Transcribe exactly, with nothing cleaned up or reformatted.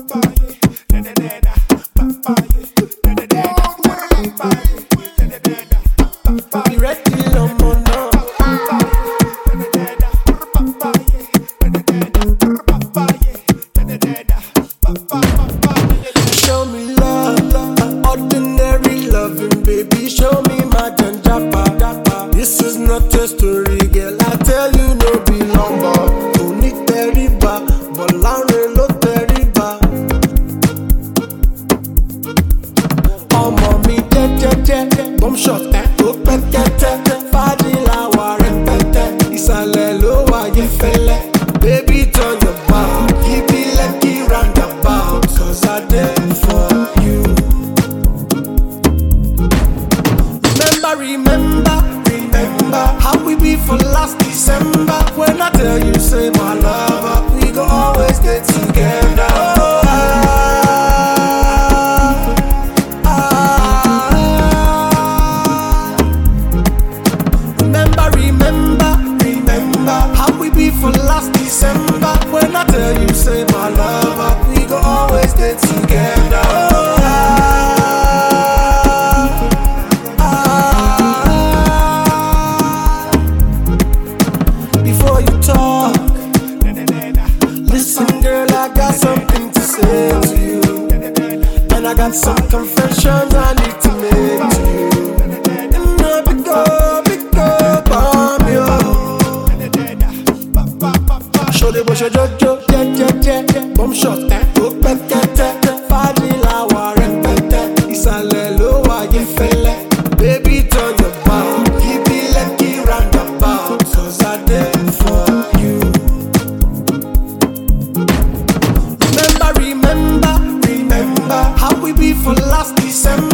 Be ready, no more, no. Show me love, ordinary loving, baby. Show me my janjapa. This is not a story, girl. I tell you, no be lumber. Don't need teriba, but Larry no teriba. Oh, mommy, je je je, bomb shot, eh? Oh, pekete, fadila wa repete. Isale lo wa ye fele, baby turn your back. Give me lucky roundabout, 'cause I did for you. Remember, remember, remember how we be for last December. When I tell you, say my lover, we go always get together. Oh, ah, ah. Remember, remember, remember how we be for last December. When I tell you, say my lover, we go always get together. Oh, before you talk, listen, girl, I got something to say to you, and I got some confessions I need to make to you. And no, because, because, bomb you. Show the bush a jojo, je je je, bomb shot, eh? Oh, pekete, fadila wa repete, isale lo wa ye fele, baby turn your back, give me lucky roundabout, 'cause I did for you. Remember, remember, remember how we be for last December.